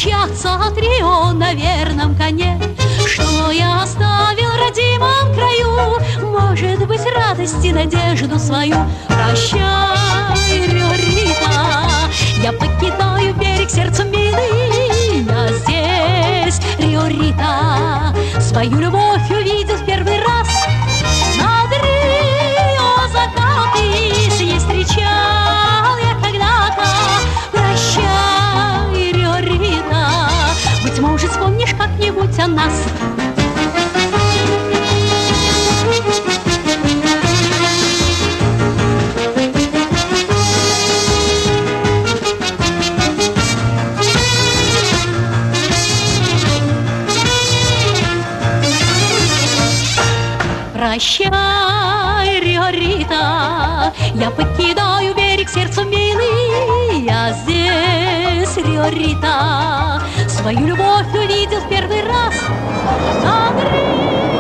мчатся от Рио на верном коне. Что я оставил в родимом краю? Может быть, радость и надежду свою. Прощай, Рио-Рита, я покидаю берег сердцем милый. Я здесь, Рио-Рита, свою любовь увидел в первый раз. Над Рио закаты с встречал я когда-то. Прощай, Рио-Рита, быть может, вспомнишь как-нибудь о нас. Прощай, Рио-Рита, я покидаю берег сердцем милый. Я здесь, Рио-Рита, свою любовь увидел в первый раз. Над